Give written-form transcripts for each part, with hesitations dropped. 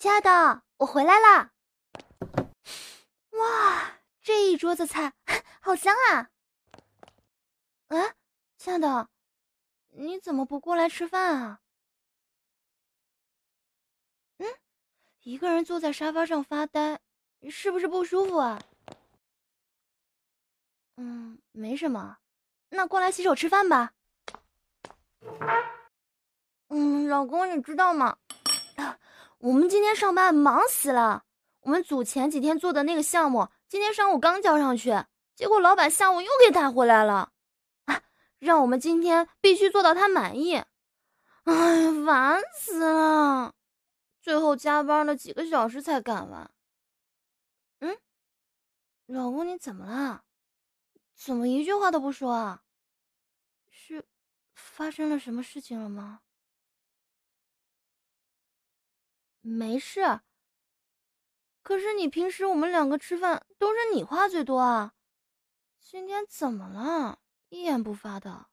亲爱的，我回来啦！哇，这一桌子菜好香啊！哎，亲爱的，你怎么不过来吃饭啊？嗯，一个人坐在沙发上发呆，是不是不舒服啊？没什么，那过来洗手吃饭吧。老公，你知道吗？我们今天上班忙死了。我们组前几天做的那个项目，今天上午刚交上去，结果老板下午又给带回来了，让我们今天必须做到他满意。哎，烦死了！最后加班了几个小时才赶完。嗯，老公，你怎么了？怎么一句话都不说啊？是发生了什么事情了吗？没事。可是你平时我们两个吃饭都是你话最多啊，今天怎么了？一言不发的。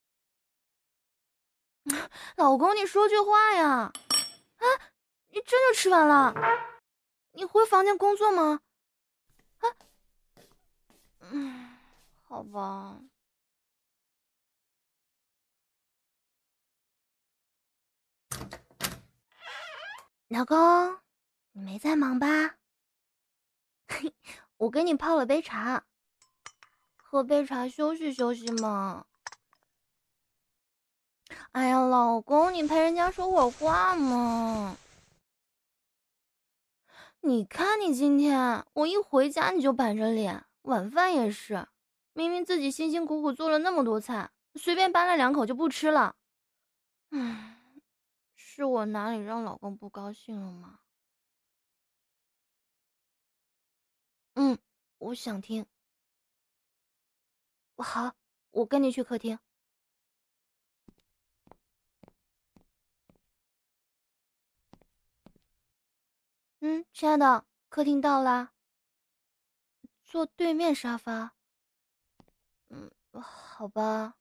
老公，你说句话呀！啊，你这就吃完了？你回房间工作吗？啊，好吧。老公，你没在忙吧？我给你泡了杯茶，喝杯茶休息休息嘛。哎呀，老公，你陪人家说会儿话嘛。你看你今天，我一回家你就板着脸，晚饭也是，明明自己辛辛苦苦做了那么多菜，随便扒了两口就不吃了。唉，是我哪里让老公不高兴了吗？嗯，我想听。好，我跟你去客厅。亲爱的，客厅到啦，坐对面沙发。好吧。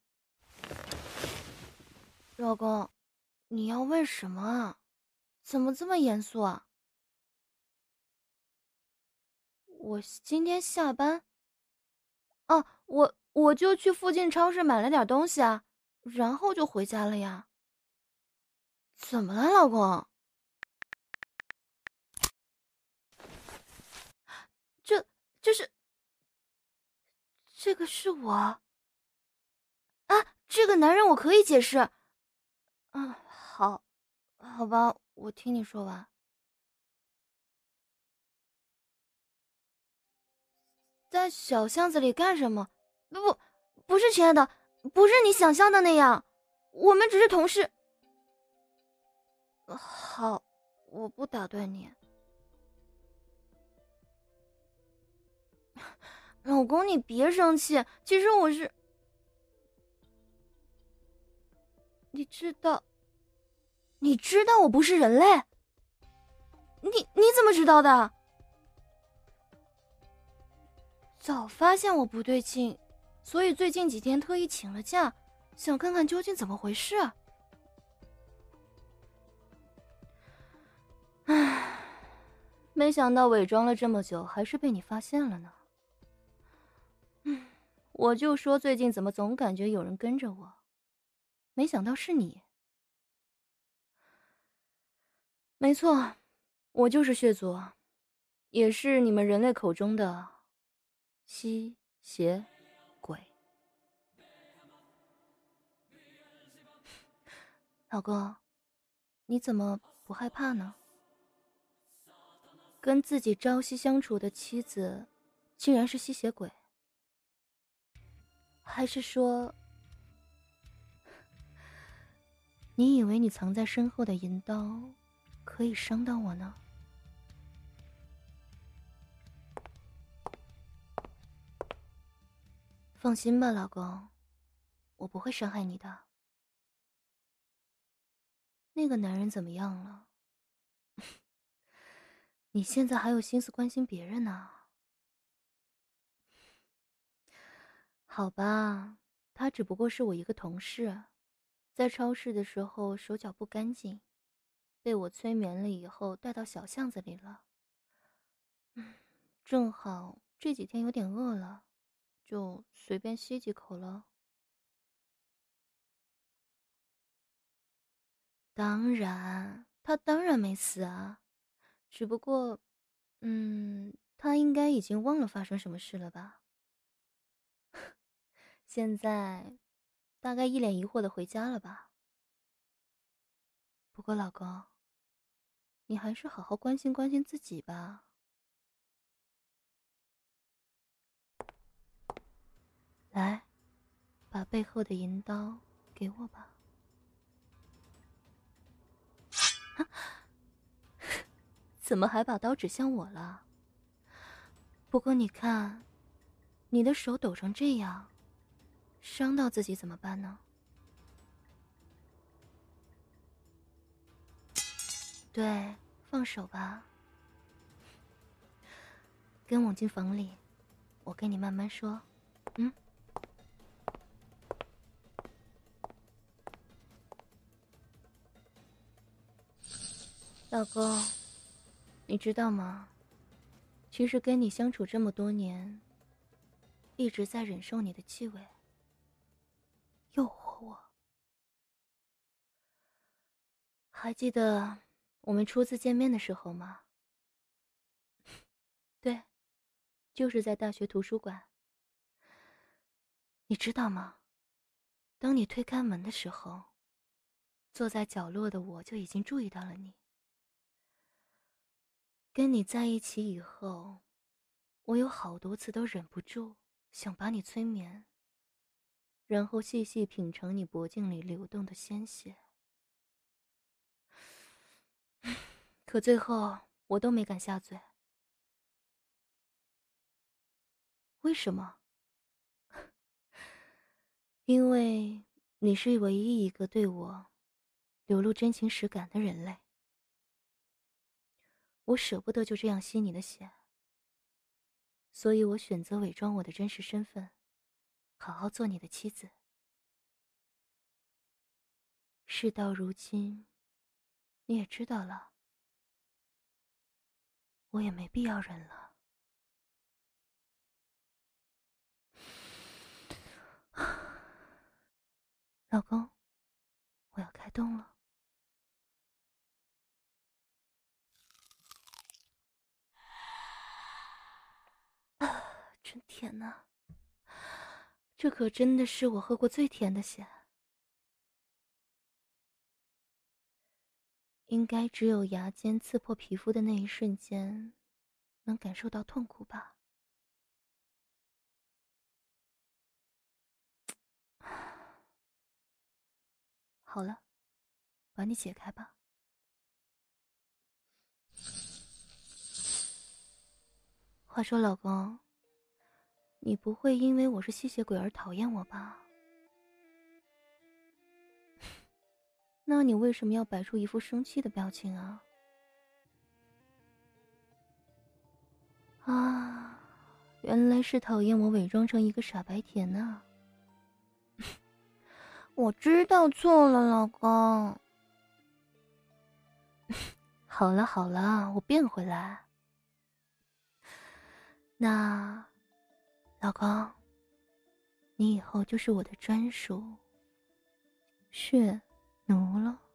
老公，你要问什么啊？怎么这么严肃啊？我今天下班，哦，我就去附近超市买了点东西啊，然后就回家了呀。怎么了，老公？这这是这个是我啊？这个男人我可以解释。好，好吧，我听你说完。在小巷子里干什么？不是亲爱的，不是你想象的那样，我们只是同事。好，我不打断你。老公，你别生气，其实我是……你知道，你知道我不是人类？你怎么知道的？早发现我不对劲，所以最近几天特意请了假，想看看究竟怎么回事。唉，没想到伪装了这么久，还是被你发现了呢。我就说最近怎么总感觉有人跟着我，没想到是你。没错，我就是血族，也是你们人类口中的吸血鬼。老公，你怎么不害怕呢？跟自己朝夕相处的妻子，竟然是吸血鬼？还是说，你以为你藏在身后的银刀，可以伤到我呢？放心吧，老公，我不会伤害你的。那个男人怎么样了？你现在还有心思关心别人呢？好吧，他只不过是我一个同事，在超市的时候手脚不干净， 被我催眠了以后带到小巷子里了。正好这几天有点饿了，就随便吸几口了。当然，他当然没死啊，只不过，他应该已经忘了发生什么事了吧？现在大概一脸疑惑的回家了吧？不过老公，你还是好好关心关心自己吧。来，把背后的银刀给我吧。怎么还把刀指向我了？不过你看，你的手抖成这样，伤到自己怎么办呢？对，放手吧。跟我进房里，我跟你慢慢说。老公，你知道吗？其实跟你相处这么多年，一直在忍受你的气味，诱惑我。还记得我们初次见面的时候吗？对，就是在大学图书馆。你知道吗？当你推开门的时候，坐在角落的我就已经注意到了你。跟你在一起以后，我有好多次都忍不住想把你催眠，然后细细品尝你脖颈里流动的鲜血。可最后我都没敢下嘴。为什么？因为你是唯一一个对我流露真情实感的人类。我舍不得就这样吸你的血，所以我选择伪装我的真实身份，好好做你的妻子。事到如今，你也知道了，我也没必要忍了。老公，我要开动了。真甜呐，这可真的是我喝过最甜的血。应该只有牙尖刺破皮肤的那一瞬间，能感受到痛苦吧。好了，把你解开吧。话说，老公，你不会因为我是吸血鬼而讨厌我吧？那你为什么要摆出一副生气的表情啊？啊，原来是讨厌我伪装成一个傻白甜啊！我知道错了，老公。好了好了，我变回来。那，老公，你以后就是我的专属血奴了。